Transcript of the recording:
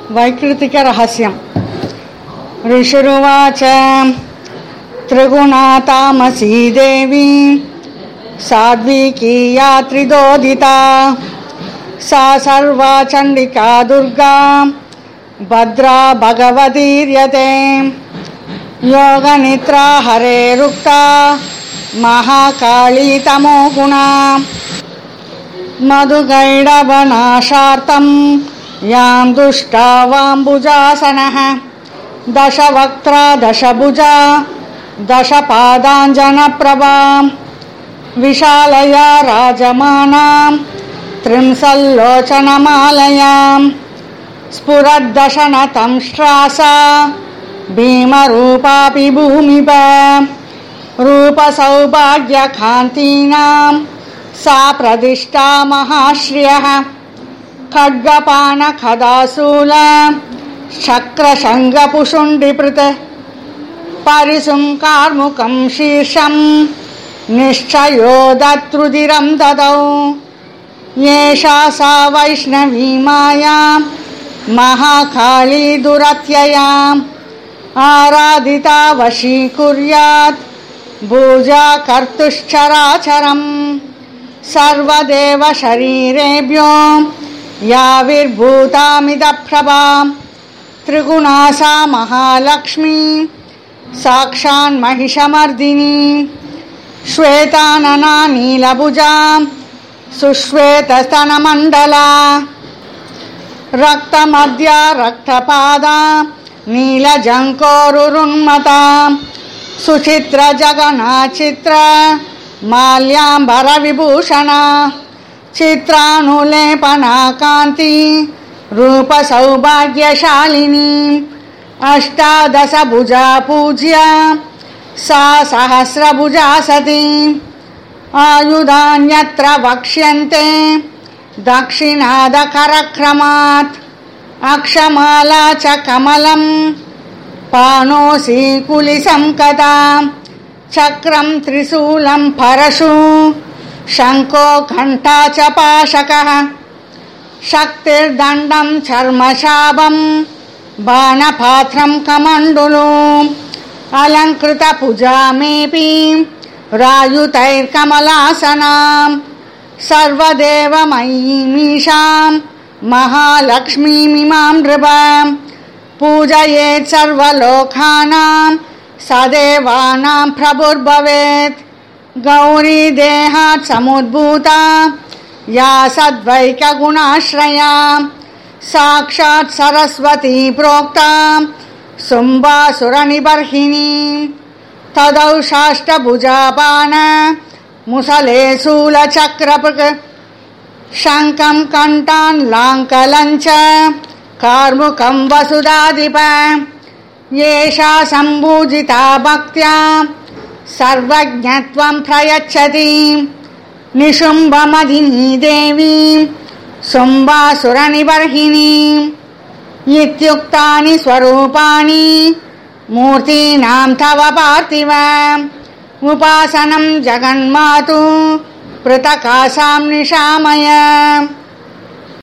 वैकृतिकरहस्यम्। ऋषिरुवाच त्रिगुणा तामसी देवी साध्वीकी या त्रिदोदिता सा सर्वा चण्डिका दुर्गा भद्रा भगवतीर्यते योगनिद्रा हरेरुक्ता महाकाली तमोगुणा मधुगैडवनाशार्तं यां दुष्टा वाम्बुजासनः दशवक्त्रा दशभुजा दशपादाञ्जनप्रभा विशालया राजमानां त्रिंशल्लोचनमालयां स्फुरद्दशनतंष्ट्रासा भीमरूपापि भूमिप रूपसौभाग्यकान्तीनां सा प्रतिष्ठा महाश्रियः खड्गपाणखदासूल शक्रशङ्गपुशुण्डिपृत् परिसुङ्कार्मुकं शीर्षं निश्चयो दत्रुदिरं ददौ एषा सा वैष्णवी माया महाकाली दुरत्ययाम् आराधिता वशीकुर्यात् भूजा कर्तुश्चराचरम् सर्वदेव शरीरेभ्यो याविर्भूतामिदप्रभा त्रिगुणा सा महालक्ष्मी साक्षान्महिषमर्दिनी श्वेतानना नीलभुजा सुश्वेतस्तनमण्डला रक्तमद्या रक्तपादा नीलजङ्कोरुन्मता सुचित्रजगनाचित्र माल्याम्बरविभूषणा चित्रानुलेपना कान्ति रूपसौभाग्यशालिनी अष्टादशभुजा पूज्या सा सहस्रभुजा सती आयुधान्यत्र वक्ष्यन्ते दक्षिणादकरक्रमात् अक्षमाला च कमलं पाणोसी कुलिसंकता चक्रं त्रिशूलं परशु शङ्को घण्टा च पाशकः शक्तिर्दण्डं चर्मशापं बाणपात्रं कमण्डलू अलङ्कृतभुजामेपि रायुतैर्कमलासनां सर्वदेवमयीमीशां महालक्ष्मीमिमां नृपां पूजयेत् सर्वलोकानां सदेवानां प्रभुर्भवेत् गौरी देहात् समुद्भूता या सद्वैकगुणाश्रया साक्षात् सरस्वती प्रोक्ता शुम्भासुरनिबर्हिणी तदौ शाष्टभुजापान मुसले शूलचक्रपृक् शङ्खं कण्ठान् लाङ्कलं च कार्मुकं वसुधाधिप येषा सम्पूजिता भक्त्या सर्वज्ञत्वं प्रयच्छति निशुम्भमदिनी देवी शुम्भासुरनिबर्हिणी इत्युक्तानि स्वरूपाणि मूर्तीनां तव पार्थिव उपासनं जगन्मातु पृथकासां निशामय।